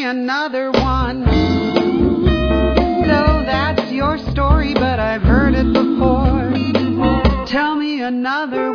another one. So that's your story, but I've heard it before. Tell me another